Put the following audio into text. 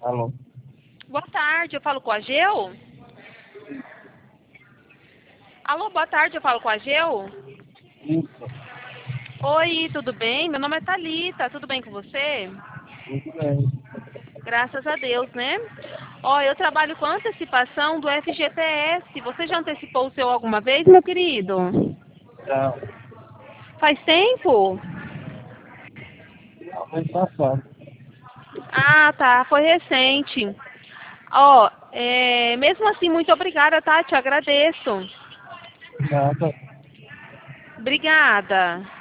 Alô? Boa tarde, eu falo com a Geu? Alô, boa tarde, eu falo com a Geu? Isso, Oi, tudo bem? Meu nome é Thalita, tudo bem com você? muito bem. Graças a Deus, né? Ó, eu trabalho com antecipação do FGTS. Você já antecipou o seu alguma vez, meu querido? Já, Faz tempo? mês passado. Ah, tá, foi recente. Ó, mesmo assim, muito obrigada, tá? Te agradeço. Nada. Obrigada.